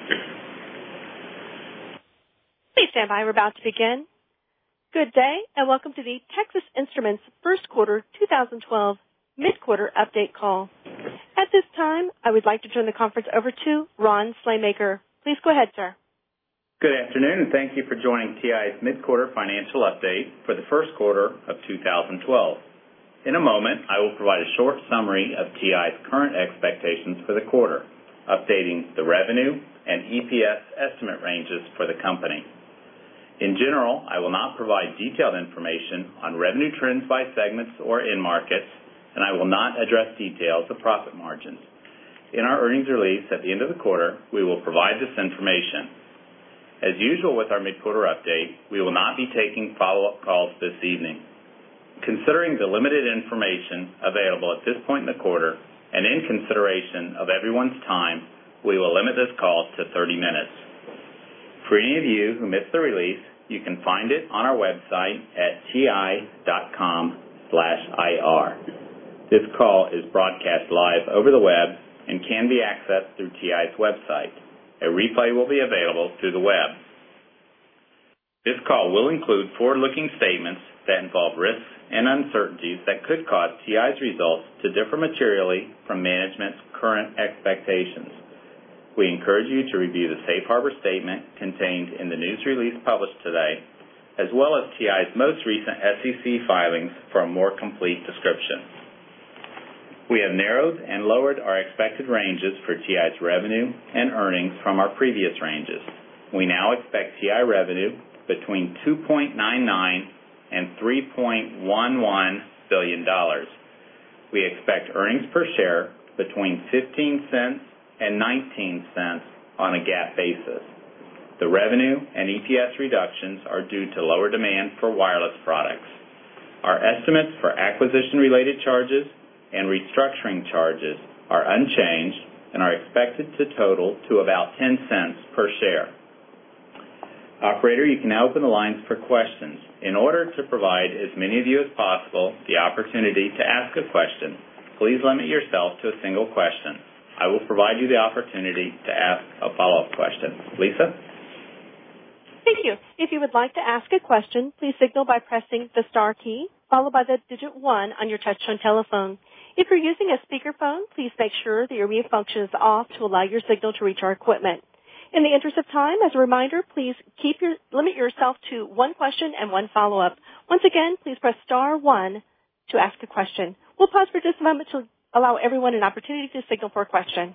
Please stand by. We're about to begin. Good day, and welcome to the Texas Instruments First Quarter 2012 Mid-Quarter Update Call. At this time, I would like to turn the conference over to Ron Slaymaker. Please go ahead, sir. Good afternoon, and thank you for joining TI's Mid-Quarter Financial Update for the first quarter of 2012. In a moment, I will provide a short summary of TI's current expectations for the quarter, updating the revenue and EPS estimate ranges for the company. In general, I will not provide detailed information on revenue trends by segments or end markets, and I will not address details of profit margins. In our earnings release at the end of the quarter, we will provide this information. As usual with our mid-quarter update, we will not be taking follow-up calls this evening. Considering the limited information available at this point in the quarter, and in consideration of everyone's time, we will limit this call to 30 minutes. For any of you who missed the release, you can find it on our website at ti.com/IR. This call is broadcast live over the web and can be accessed through TI's website. A replay will be available through the web. This call will include forward-looking statements that involve risks and uncertainties that could cause TI's results to differ materially from management's current expectations. We encourage you to review the safe harbor statement contained in the news release published today, as well as TI's most recent SEC filings for a more complete description. We have narrowed and lowered our expected ranges for TI's revenue and earnings from our previous ranges. We now expect TI revenue between $2.99 and $3.11 billion. We expect earnings per share between 15 cents and 19 cents on a GAAP basis. The revenue and EPS reductions are due to lower demand for wireless products. Our estimates for acquisition-related charges and restructuring charges are unchanged and are expected to total to about 10 cents per share. Operator, you can now open the lines for questions. In order to provide as many of you as possible the opportunity to ask a question, please limit yourself to a single question. I will provide you the opportunity to ask a follow-up question. Lisa? Thank you. If you would like to ask a question, please signal by pressing the star key, followed by the digit 1 on your touch-tone telephone. If you're using a speakerphone, please make sure that your mute function is off to allow your signal to reach our equipment. In the interest of time, as a reminder, please limit yourself to one question and one follow-up. Once again, please press star 1 to ask a question. We'll pause for just a moment to allow everyone an opportunity to signal for a question.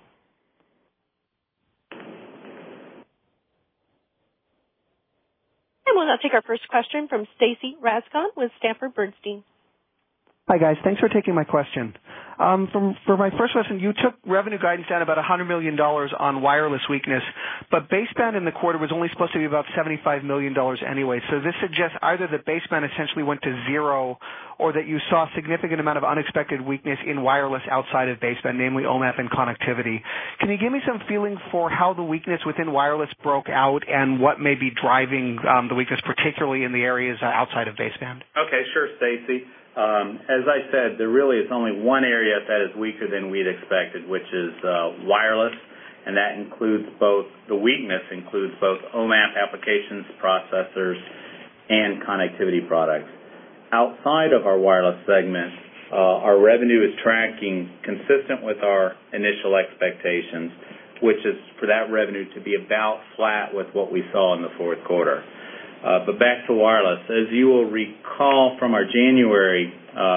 And we'll now take our first question from Stacy Rasgon with Sanford Bernstein. Hi, guys. Thanks for taking my question. For my first question, you took revenue guidance down about $100 million on wireless weakness, but baseband in the quarter was only supposed to be about $75 million anyway. So this suggests either that baseband essentially went to zero or that you saw a significant amount of unexpected weakness in wireless outside of baseband, namely OMAP and connectivity. Can you give me some feeling for how the weakness within wireless broke out and what may be driving the weakness, particularly in the areas outside of baseband? Okay, sure, Stacy. As I said, there really is only one area that is weaker than we'd expected, which is wireless, and that includes the weakness includes both OMAP applications, processors, and connectivity products. Outside of our wireless segment, our revenue is tracking consistent with our initial expectations, which is for that revenue to be about flat with what we saw in the fourth quarter. But back to wireless. As you will recall from our January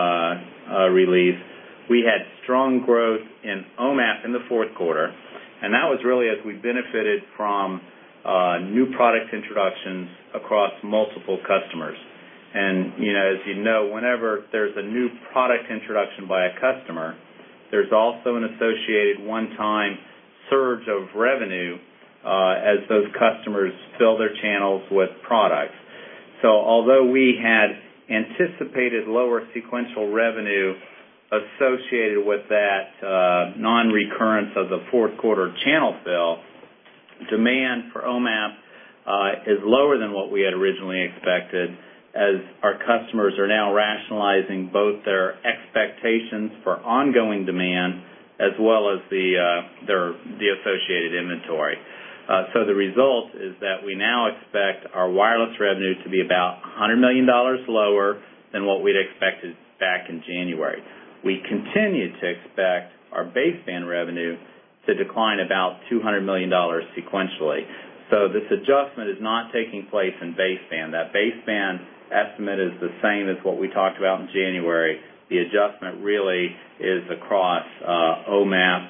release, we had strong growth in OMAP in the fourth quarter, and that was really as we benefited from new product introductions across multiple customers. And, as you know, whenever there's a new product introduction by a customer, there's also an associated one-time surge of revenue as those customers fill their channels with products. So although we had anticipated lower sequential revenue associated with that non-recurrence of the fourth quarter channel fill, demand for OMAP is lower than what we had originally expected, as our customers are now rationalizing both their expectations for ongoing demand as well as the associated inventory. So the result is that we now expect our wireless revenue to be about $100 million lower than what we'd expected back in January. We continue to expect our baseband revenue to decline about $200 million sequentially. So this adjustment is not taking place in baseband. That baseband estimate is the same as what we talked about in January. The adjustment really is across OMAP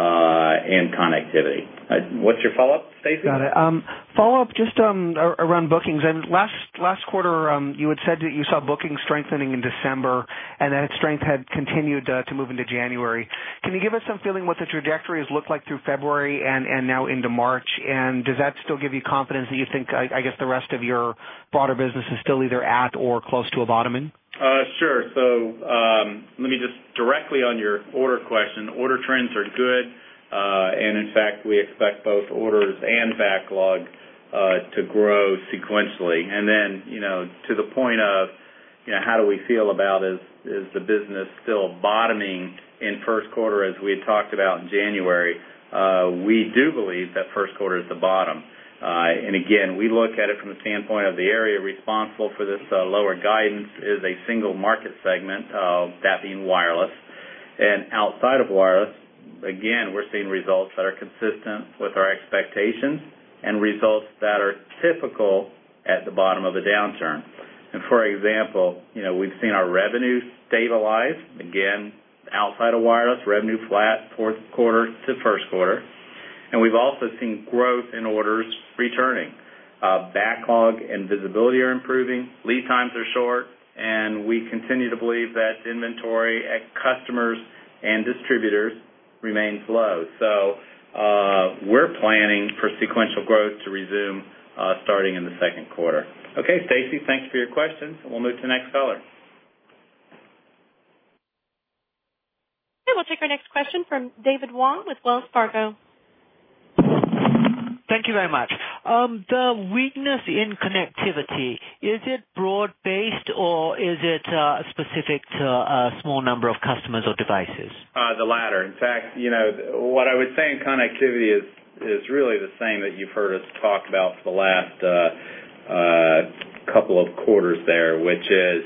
and connectivity. What's your follow-up, Stacy? Got it. Follow-up just around bookings. And last quarter, you had said that you saw bookings strengthening in December, and that strength had continued to move into January. Can you give us some feeling what the trajectory has looked like through February and now into March? And does that still give you confidence that you think, I guess, the rest of your broader business is still either at or close to a bottoming? Sure. So let me just directly on your order question. Order trends are good, and in fact, we expect both orders and backlog to grow sequentially. And then, to the point of, how do we feel about is the business still bottoming in first quarter as we had talked about in January? We do believe that first quarter is the bottom. And again, we look at it from the standpoint of the area responsible for this lower guidance is a single market segment, that being wireless. And outside of wireless, again, we're seeing results that are consistent with our expectations and results that are typical at the bottom of a downturn. And for example, we've seen our revenue stabilize. Again, outside of wireless, revenue flat fourth quarter to first quarter. And we've also seen growth in orders returning. Backlog and visibility are improving. Lead times are short. And we continue to believe that inventory at customers and distributors remains low. So we're planning for sequential growth to resume starting in the second quarter. Okay, Stacy, thanks for your questions. We'll move to the next caller. Okay, we'll take our next question from David Wong with Wells Fargo. Thank you very much. The weakness in connectivity, is it broad-based or is it specific to a small number of customers or devices? The latter. In fact, what I would say in connectivity is really the same that you've heard us talk about for the last couple of quarters there, which is,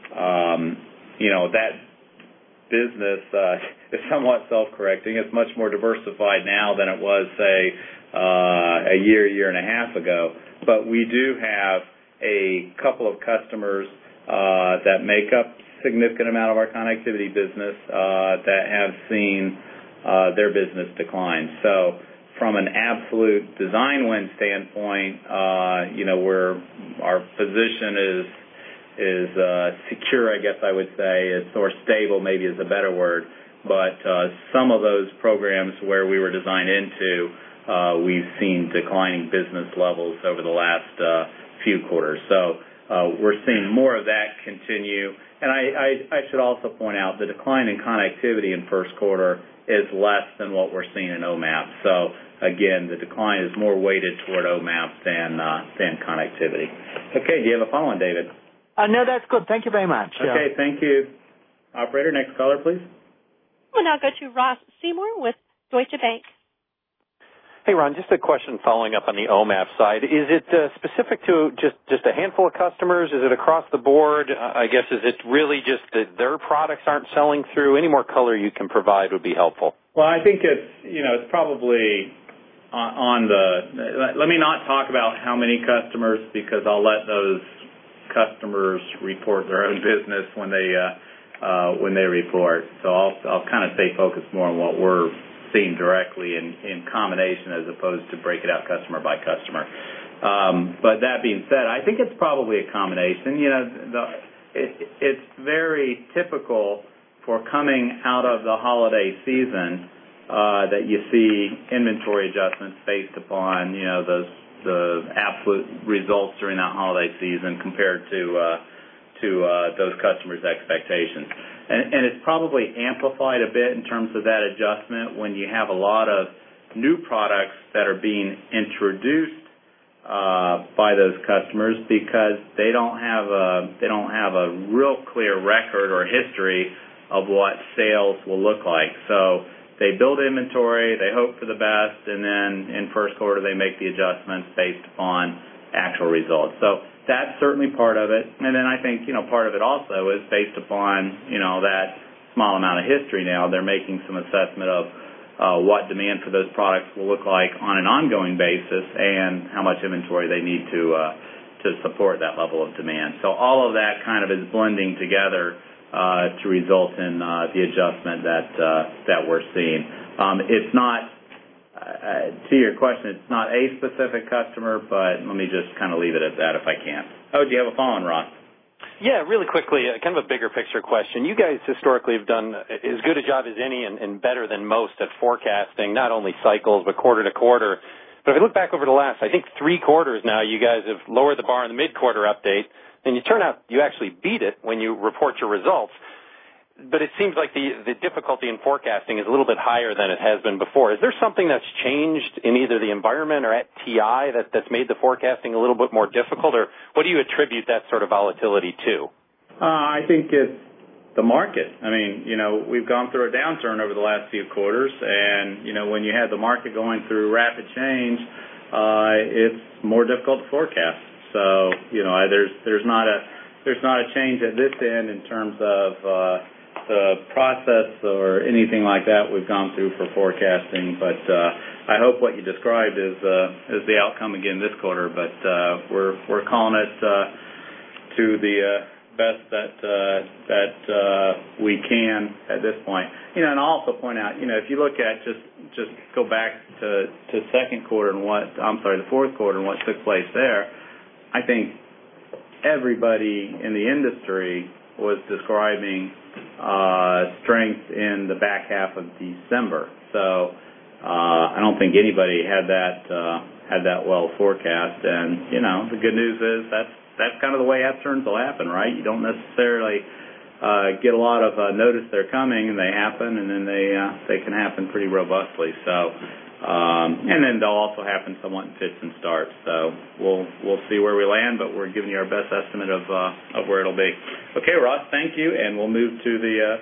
that business is somewhat self-correcting. It's much more diversified now than it was, say, a year and a half ago. But we do have a couple of customers that make up a significant amount of our connectivity business that have seen their business decline. So from an absolute design win standpoint, our position is secure, I guess I would say, or stable maybe is a better word. But some of those programs where we were designed into, we've seen declining business levels over the last few quarters. So we're seeing more of that continue. And I should also point out the decline in connectivity in first quarter is less than what we're seeing in OMAP. So again, the decline is more weighted toward OMAP than connectivity. Okay, do you have a follow-on, David? No, that's good. Thank you very much. Okay, thank you. Operator, next caller, please. We'll now go to Ross Seymour with Deutsche Bank. Hey, Ron, just a question following up on the OMAP side. Is it specific to just a handful of customers? Is it across the board? I guess, is it really just that their products aren't selling through? Any more color you can provide would be helpful. Well, I think it's probably on the – let me not talk about how many customers because I'll let those customers report their own business when they report. So I'll kind of stay focused more on what we're seeing directly in combination as opposed to break it out customer by customer. But that being said, I think it's probably a combination. It's very typical for coming out of the holiday season that you see inventory adjustments based upon the absolute results during that holiday season compared to those customers' expectations. And it's probably amplified a bit in terms of that adjustment when you have a lot of new products that are being introduced by those customers because they don't have a real clear record or history of what sales will look like. So they build inventory, they hope for the best, and then in first quarter they make the adjustments based upon actual results. So that's certainly part of it. And then I think, part of it also is based upon, that small amount of history now. They're making some assessment of what demand for those products will look like on an ongoing basis and how much inventory they need to support that level of demand. So all of that kind of is blending together to result in the adjustment that we're seeing. It's not, to your question, it's not a specific customer, but let me just kind of leave it at that if I can. Oh, do you have a follow-on, Ross? Yeah, really quickly, kind of a bigger picture question. You guys historically have done as good a job as any and better than most at forecasting, not only cycles, but quarter to quarter. But if I look back over the last, I think 3 quarters now, you guys have lowered the bar in the mid-quarter update, and you turn out you actually beat it when you report your results. But it seems like the difficulty in forecasting is a little bit higher than it has been before. Is there something that's changed in either the environment or at TI that's made the forecasting a little bit more difficult, or what do you attribute that sort of volatility to? I think it's the market. I mean, we've gone through a downturn over the last few quarters, and, when you have the market going through rapid change, it's more difficult to forecast. So, there's not a change at this end in terms of the process or anything like that we've gone through for forecasting, but I hope what you described is the outcome again this quarter. But we're calling it to the best that we can at this point. And I'll also point out, if you look at just go back to second quarter and the fourth quarter and what took place there, I think everybody in the industry was describing strength in the back half of December. So I don't think anybody had that well forecast. And the good news is that's kind of the way upturns will happen, right? You don't necessarily get a lot of notice they're coming, and they happen, and then they can happen pretty robustly. So and then they'll also happen somewhat in fits and starts. So we'll see where we land, but we're giving you our best estimate of where it'll be. Okay, Ross, thank you, and we'll move to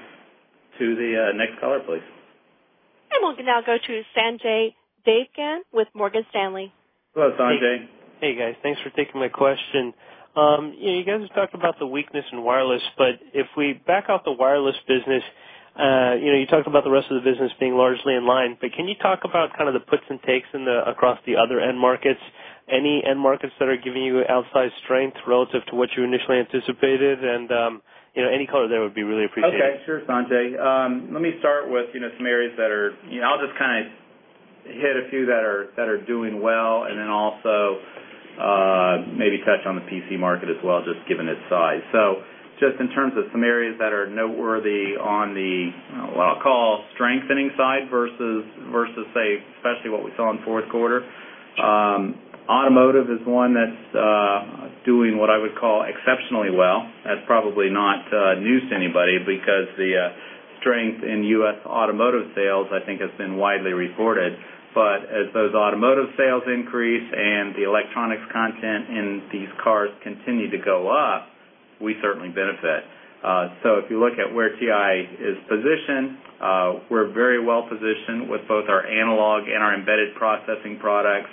the next caller, please. And we'll now go to Sanjay Devgan with Morgan Stanley. Hello, Sanjay. Hey guys, thanks for taking my question. You guys have talked about the weakness in wireless, but if we back out the wireless business, you talked about the rest of the business being largely in line, but can you talk about kind of the puts and takes across the other end markets? Any end markets that are giving you outsized strength relative to what you initially anticipated? And, any color there would be really appreciated. Okay, sure, Sanjay. Let me start with, some areas that are, I'll just kind of hit a few that are doing well, and then also maybe touch on the PC market as well, just given its size. So just in terms of some areas that are noteworthy on the, what I'll call strengthening side versus say, especially what we saw in fourth quarter. Automotive is one that's doing what I would call exceptionally well. That's probably not news to anybody because the strength in U.S. automotive sales, I think, has been widely reported. But as those automotive sales increase and the electronics content in these cars continue to go up, we certainly benefit. So if you look at where TI is positioned, we're very well positioned with both our analog and our embedded processing products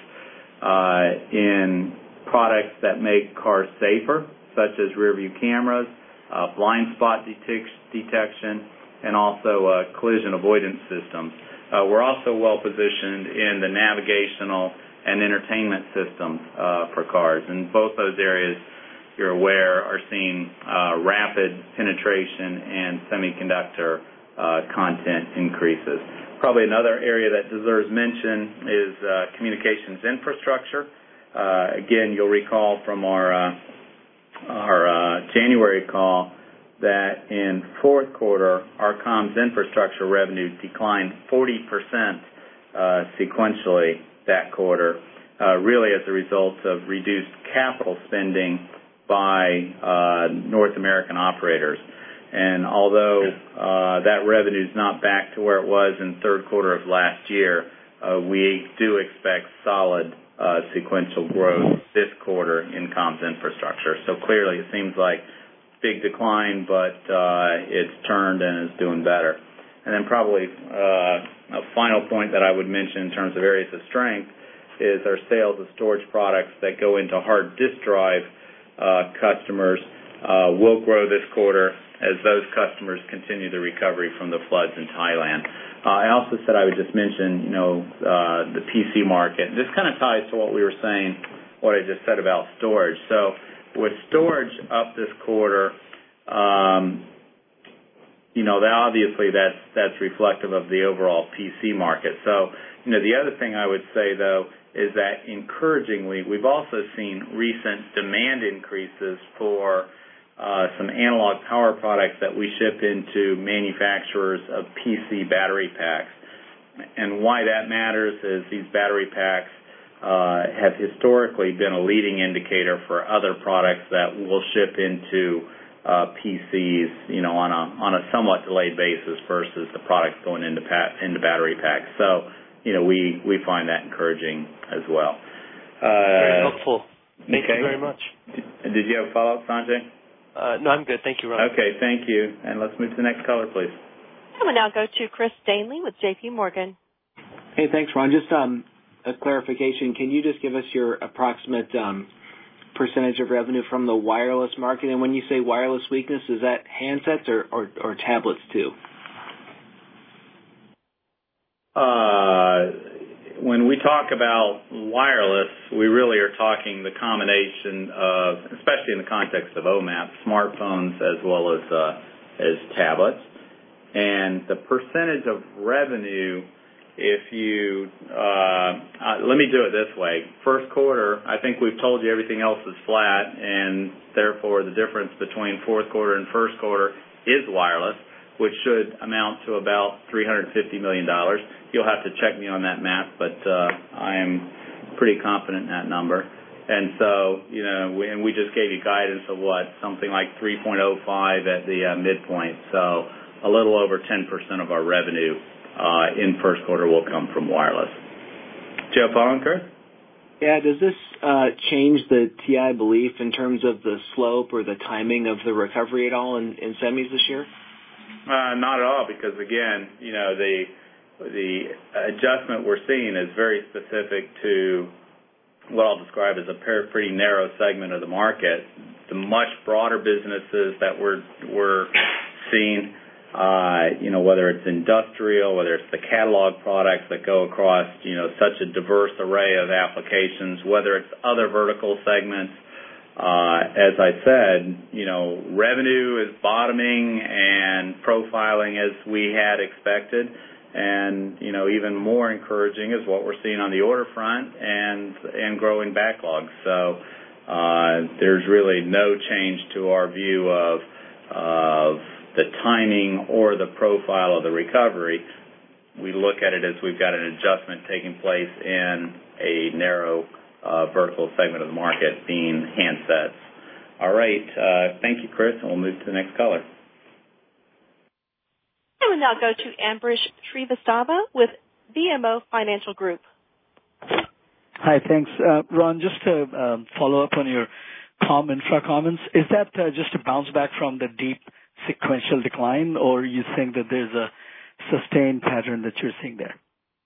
in products that make cars safer, such as rear-view cameras, blind spot detection, and also collision avoidance systems. We're also well positioned in the navigational and entertainment systems for cars. And both those areas, you're aware, are seeing rapid penetration and semiconductor content increases. Probably another area that deserves mention is communications infrastructure. Again, you'll recall from our January call that in fourth quarter, our comms infrastructure revenue declined 40% sequentially that quarter, really as a result of reduced capital spending by North American operators. And although that revenue is not back to where it was in third quarter of last year, we do expect solid sequential growth this quarter in comms infrastructure. So clearly it seems like big decline, but it's turned and is doing better. And then probably a final point that I would mention in terms of areas of strength is our sales of storage products that go into hard disk drive customers will grow this quarter as those customers continue the recovery from the floods in Thailand. I also said I would just mention, the PC market. This kind of ties to what we were saying, what I just said about storage. So with storage up this quarter, obviously that's reflective of the overall PC market. So, the other thing I would say, though, is that encouragingly, we've also seen recent demand increases for some analog power products that we ship into manufacturers of PC battery packs. And why that matters is these battery packs have historically been a leading indicator for other products that will ship into PCs, on a somewhat delayed basis versus the products going into battery packs. So, we find that encouraging as well. Very helpful. Thank you very much. Did you have a follow-up, Sanjay? No, I'm good. Thank you, Ron. Okay, thank you. And let's move to the next caller, please. And we'll now go to Chris Danely with J.P. Morgan. Hey, thanks, Ron. Just a clarification. Can you just give us your approximate percentage of revenue from the wireless market? And when you say wireless weakness, is that handsets or tablets too? When we talk about wireless, we really are talking the combination of, especially in the context of OMAP, smartphones as well as tablets. And the percentage of revenue, let me do it this way. First quarter, I think we've told you everything else is flat, and therefore the difference between fourth quarter and first quarter is wireless, which should amount to about $350 million. You'll have to check me on that math, but I am pretty confident in that number. And so, and we just gave you guidance of something like 3.05 at the midpoint. So a little over 10% of our revenue in first quarter will come from wireless. Do you have a follow-on, Chris? Yeah, does this change the TI belief in terms of the slope or the timing of the recovery at all in semis this year? Not at all, because again, the adjustment we're seeing is very specific to what I'll describe as a pretty narrow segment of the market. The much broader businesses that we're seeing, whether it's industrial, whether it's the catalog products that go across, such a diverse array of applications, whether it's other vertical segments. As I said, revenue is bottoming and profiling as we had expected. And, even more encouraging is what we're seeing on the order front and growing backlogs. So there's really no change to our view of the timing or the profile of the recovery. We look at it as we've got an adjustment taking place in a narrow vertical segment of the market, being handsets. All right. Thank you, Chris, and we'll move to the next caller. And we'll now go to Ambrish Srivastava with BMO Financial Group. Hi, thanks. Ron, just to follow up on your infra comments, is that just a bounce back from the deep sequential decline, or you think that there's a sustained pattern that you're seeing there?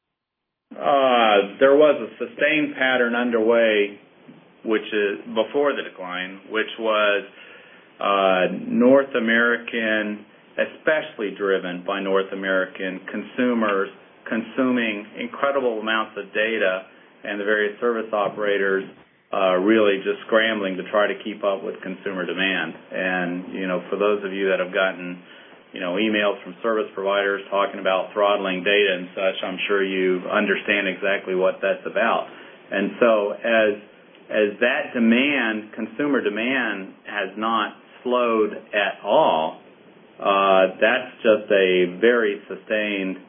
There was a sustained pattern underway, which is before the decline, which was North American, especially driven by North American consumers consuming incredible amounts of data, and the various service operators really just scrambling to try to keep up with consumer demand. And, for those of you that have gotten, emails from service providers talking about throttling data and such, I'm sure you understand exactly what that's about. And so as that demand, consumer demand, has not slowed at all, that's just a very sustained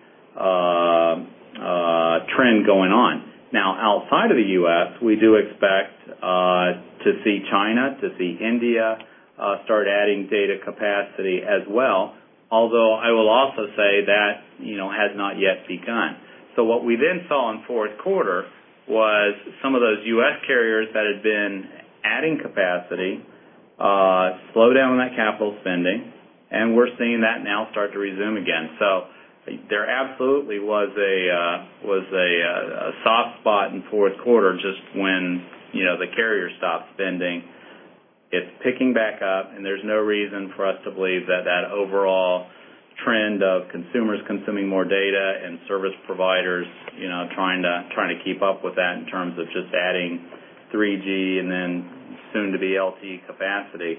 trend going on. Now, outside of the U.S., we do expect to see China, to see India start adding data capacity as well, although I will also say that, has not yet begun. So what we then saw in fourth quarter was some of those U.S. carriers that had been adding capacity slow down on that capital spending, and we're seeing that now start to resume again. So there absolutely was a soft spot in fourth quarter just when the carrier stopped spending. It's picking back up, and there's no reason for us to believe that overall trend of consumers consuming more data and service providers, trying to keep up with that in terms of just adding 3G and then soon to be LTE capacity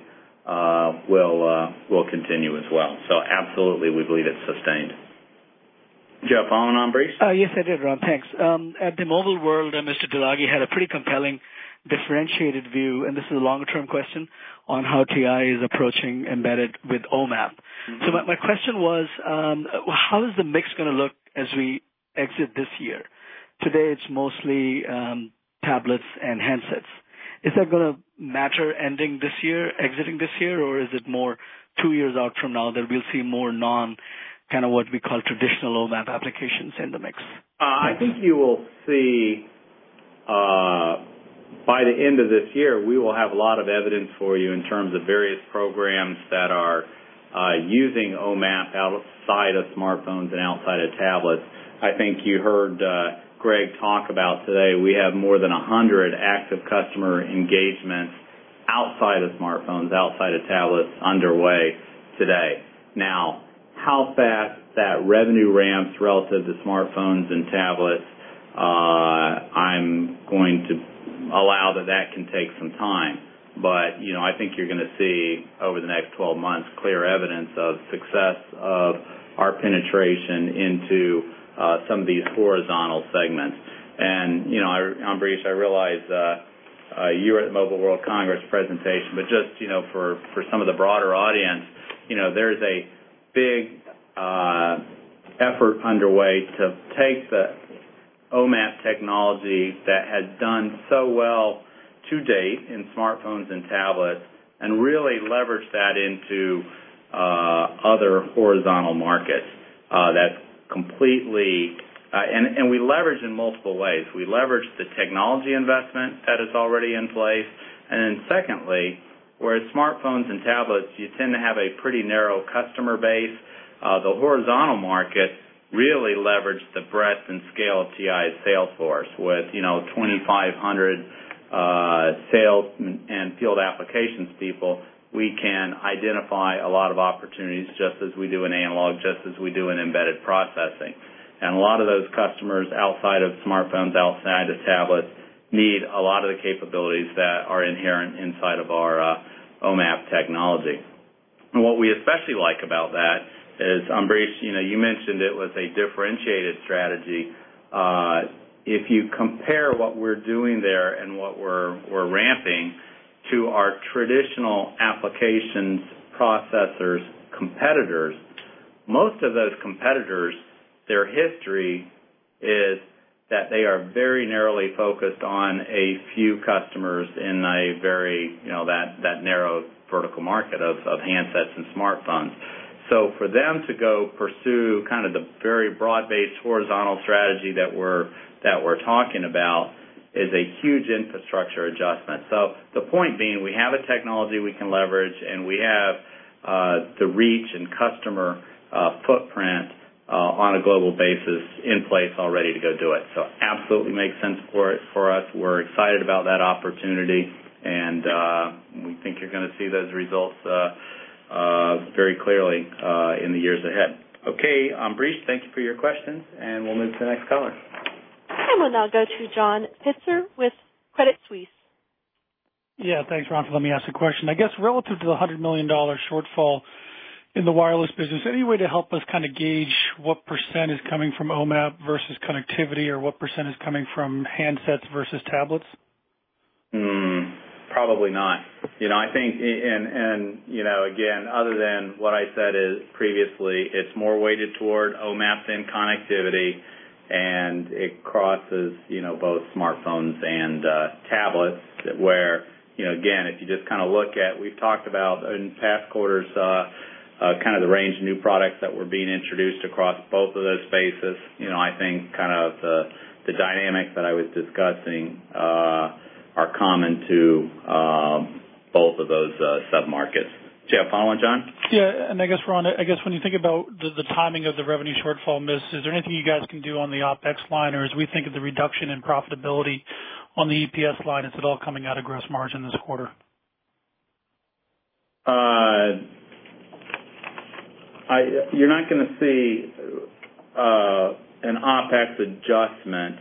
will continue as well. So absolutely, we believe it's sustained. Did you have a follow-on, Ambrish? Yes, I did, Ron. Thanks. At the Mobile World, Mr. Delagi had a pretty compelling differentiated view, and this is a longer-term question, on how TI is approaching embedded with OMAP. Mm-hmm. So my question was, how is the mix going to look as we exit this year? Today it's mostly tablets and handsets. Is that going to matter exiting this year, or is it more 2 years out from now that we'll see more kind of what we call traditional OMAP applications in the mix? I think you will see by the end of this year, we will have a lot of evidence for you in terms of various programs that are using OMAP outside of smartphones and outside of tablets. I think you heard Greg talk about today, we have more than 100 active customer engagements outside of smartphones, outside of tablets underway today. Now, how fast that revenue ramps relative to smartphones and tablets, I'm going to allow that can take some time. But, I think you're going to see over the next 12 months clear evidence of success of our penetration into some of these horizontal segments. And, Ambrish, I realize you were at the Mobile World Congress presentation, but just, for some of the broader audience, there's a big effort underway to take the OMAP technology that has done so well to date in smartphones and tablets and really leverage that into other horizontal markets. That's completely, and we leverage in multiple ways. We leverage the technology investment that is already in place, and then secondly, whereas smartphones and tablets, you tend to have a pretty narrow customer base, the horizontal market really leverage the breadth and scale of TI's sales force with, 2,500 sales and field applications people. We can identify a lot of opportunities just as we do in analog, just as we do in embedded processing. And a lot of those customers outside of smartphones, outside of tablets, need a lot of the capabilities that are inherent inside of our OMAP technology. And what we especially like about that is, Ambrish, you mentioned it was a differentiated strategy. If you compare what we're doing there and what we're ramping to our traditional applications processors competitors, most of those competitors, their history is that they are very narrowly focused on a few customers in a very, that narrow vertical market of handsets and smartphones. So for them to go pursue kind of the very broad-based horizontal strategy that we're talking about is a huge infrastructure adjustment. So the point being, we have a technology we can leverage, and we have the reach and customer footprint on a global basis in place already to go do it. So absolutely makes sense for us. We're excited about that opportunity, and we think you're going to see those results very clearly in the years ahead. Okay, Ambrish, thank you for your questions, and we'll move to the next caller. And we'll now go to John Pitzer with Credit Suisse. Yeah, thanks, Ron, for letting me ask a question. I guess relative to the $100 million shortfall in the wireless business, any way to help us kind of gauge what percent is coming from OMAP versus connectivity, or what percent is coming from handsets versus tablets? Probably not. I think, and again, other than what I said previously, it's more weighted toward OMAP than connectivity, and it crosses, both smartphones and tablets, where, again, if you just kind of look at, we've talked about in past quarters, kind of the range of new products that were being introduced across both of those spaces. I think kind of the dynamics that I was discussing are common to both of those sub-markets. Do you have a follow-on, John? Yeah, and I guess, Ron, when you think about the timing of the revenue shortfall miss, is there anything you guys can do on the OpEx line, or as we think of the reduction in profitability on the EPS line, is it all coming out of gross margin this quarter? You're not going to see an OpEx adjustment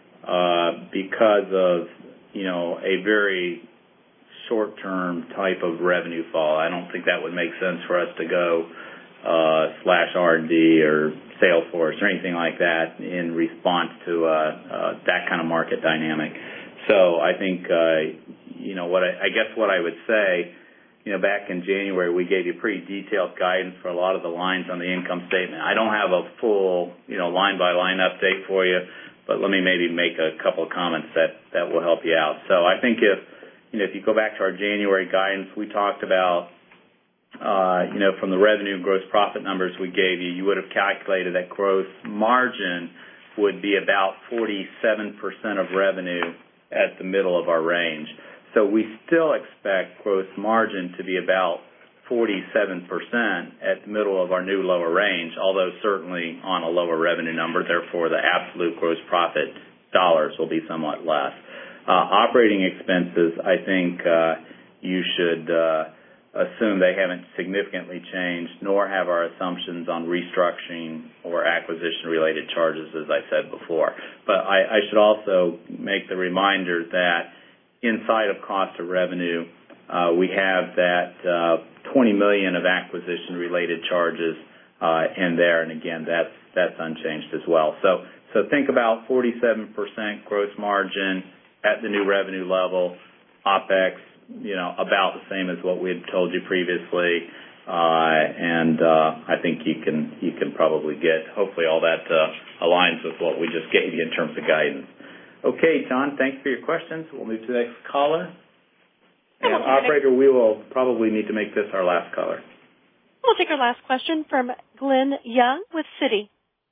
because of, a very short-term type of revenue fall. I don't think that would make sense for us to go slash R&D or Salesforce or anything like that in response to that kind of market dynamic. So I think, what I would say, back in January, we gave you pretty detailed guidance for a lot of the lines on the income statement. I don't have a full, line-by-line update for you, but let me maybe make a couple of comments that will help you out. So I think if you go back to our January guidance, we talked about, from the revenue and gross profit numbers we gave you, you would have calculated that gross margin would be about 47% of revenue at the middle of our range. So we still expect gross margin to be about 47% at the middle of our new lower range, although certainly on a lower revenue number. Therefore, the absolute gross profit dollars will be somewhat less. Operating expenses, I think you should assume they haven't significantly changed, nor have our assumptions on restructuring or acquisition-related charges, as I said before. But I should also make the reminder that inside of cost of revenue, we have that $20 million of acquisition-related charges in there, and again, that's unchanged as well. So think about 47% gross margin at the new revenue level, OpEx, about the same as what we had told you previously, and I think you can probably get, hopefully all that aligns with what we just gave you in terms of guidance. Okay, John, thanks for your questions. We'll move to the next caller. And operator, we will probably need to make this our last caller. We'll take our last question from Glenn Young with Citi.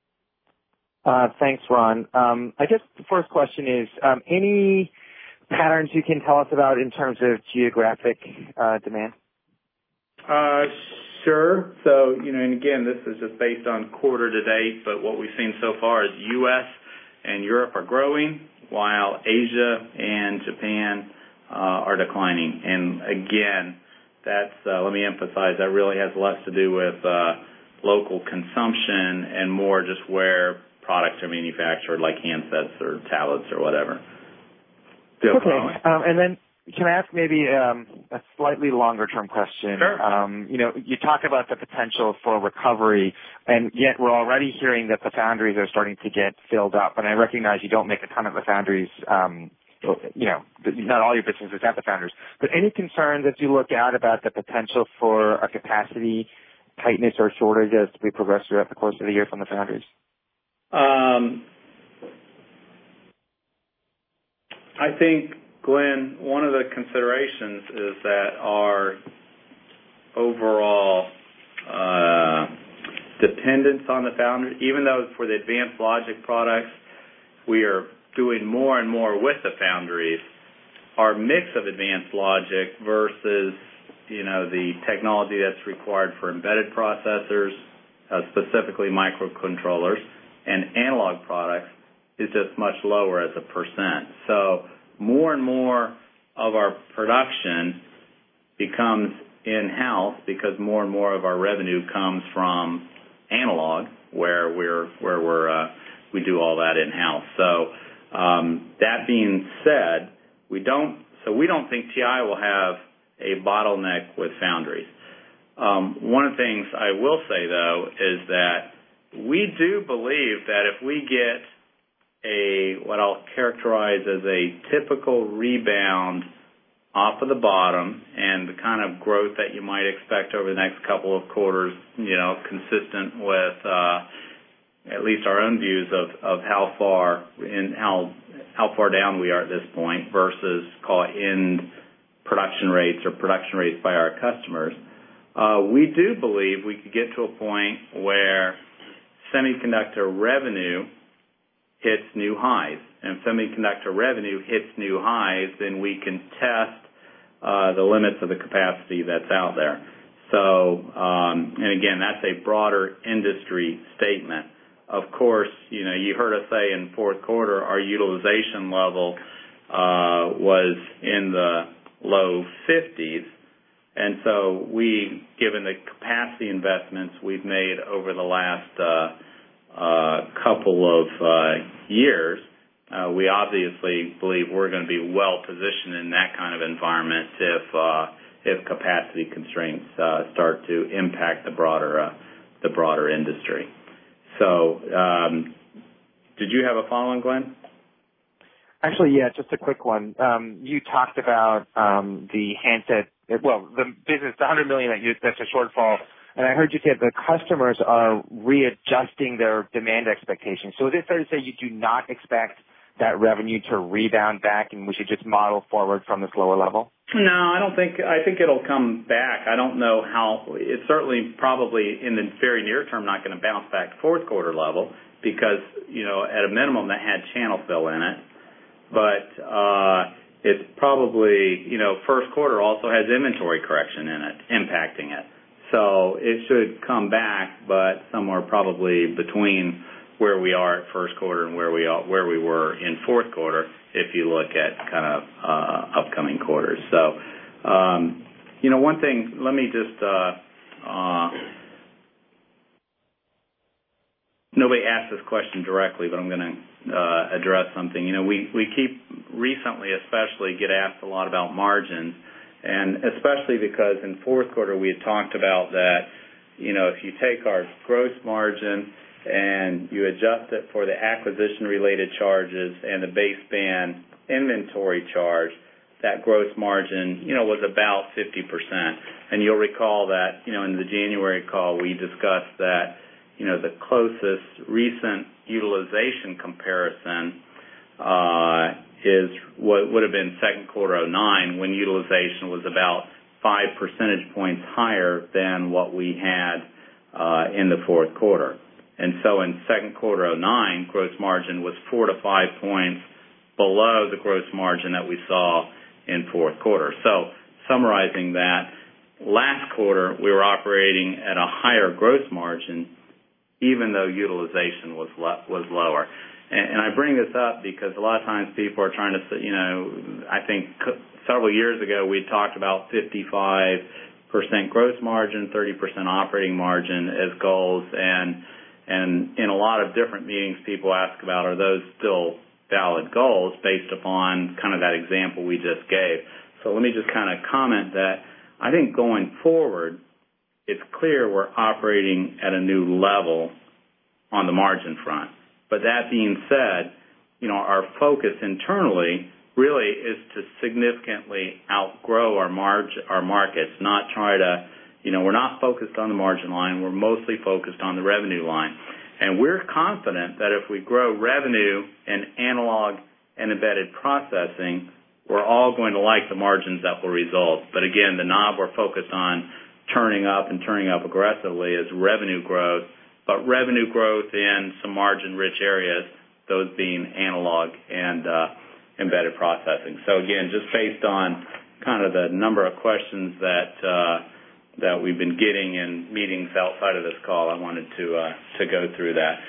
Thanks, Ron. I guess the first question is, any patterns you can tell us about in terms of geographic demand? Sure. So, and again, this is just based on quarter to date, but what we've seen so far is U.S. and Europe are growing, while Asia and Japan are declining. And again, that's, let me emphasize, that really has less to do with local consumption and more just where products are manufactured, like handsets or tablets or whatever. Okay. And then can I ask maybe a slightly longer-term question? Sure. You talk about the potential for recovery, and yet we're already hearing that the foundries are starting to get filled up. And I recognize you don't make a ton of the foundries, not all your business is at the foundries. But any concerns as you look out about the potential for a capacity tightness or shortage as we progress throughout the course of the year from the foundries? I think, Glenn, one of the considerations is that our overall dependence on the foundry, even though for the advanced logic products we are doing more and more with the foundries, our mix of advanced logic versus, the technology that's required for embedded processors, specifically microcontrollers, and analog products is just much lower as a percent. So more and more of our production becomes in-house because more and more of our revenue comes from analog, where we do all that in-house. So that being said, we don't think TI will have a bottleneck with foundries. One of the things I will say, though, is that we do believe that if we get what I'll characterize as a typical rebound off of the bottom and the kind of growth that you might expect over the next couple of quarters, consistent with at least our own views of how far down we are at this point versus call it end production rates or production rates by our customers. We do believe we could get to a point where semiconductor revenue hits new highs. And if semiconductor revenue hits new highs, then we can test the limits of the capacity that's out there. So, and again, that's a broader industry statement. Of course, you heard us say in fourth quarter our utilization level was in the low 50s. And so given the capacity investments we've made over the last couple of years, we obviously believe we're going to be well positioned in that kind of environment if capacity constraints start to impact the broader industry. So, did you have a follow-on, Glenn? Actually, yeah, just a quick one. You talked about the handset, the business, the $100 million that's a shortfall, and I heard you say the customers are readjusting their demand expectations. So is it fair to say you do not expect that revenue to rebound back, and we should just model forward from this lower level? No, I don't think. I think it'll come back. I don't know how. It's certainly probably in the very near term not going to bounce back to fourth quarter level because at a minimum that had channel fill in it. But it's probably, first quarter also has inventory correction in it, impacting it. So it should come back, but somewhere probably between where we are at first quarter and where we were in fourth quarter if you look at kind of upcoming quarters. So, one thing, let me just nobody asked this question directly, but I'm going to address something. We keep recently especially get asked a lot about margins, and especially because in fourth quarter we had talked about that, if you take our gross margin and you adjust it for the acquisition-related charges and the baseband inventory charge, that gross margin, was about 50%. And you'll recall that, in the January call we discussed that, the closest recent utilization comparison is what would have been second quarter 2009 when utilization was about 5 percentage points higher than what we had in the fourth quarter. And so in second quarter 2009, gross margin was 4 to 5 points below the gross margin that we saw in fourth quarter. So summarizing that, last quarter we were operating at a higher gross margin even though utilization was lower. And I bring this up because a lot of times people are trying to, I think several years ago we talked about 55% gross margin, 30% operating margin as goals, and in a lot of different meetings people ask about, are those still valid goals based upon kind of that example we just gave. So let me just kind of comment that I think going forward, it's clear we're operating at a new level on the margin front. But that being said, our focus internally really is to significantly outgrow our markets, not try to, we're not focused on the margin line. We're mostly focused on the revenue line. And we're confident that if we grow revenue in analog and embedded processing, we're all going to like the margins that will result. But again, the knob we're focused on turning up aggressively is revenue growth, but revenue growth in some margin-rich areas, those being analog and embedded processing. So again, just based on kind of the number of questions that we've been getting in meetings outside of this call, I wanted to go through that.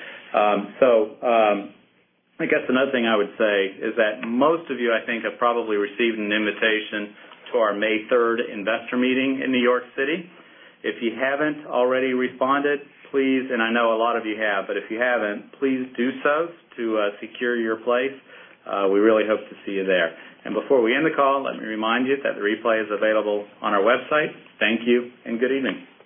I guess another thing I would say is that most of you, I think, have probably received an invitation to our May 3rd investor meeting in New York City. If you haven't already responded, please, and I know a lot of you have, but if you haven't, please do so to secure your place. We really hope to see you there. And before we end the call, let me remind you that the replay is available on our website. Thank you and good evening.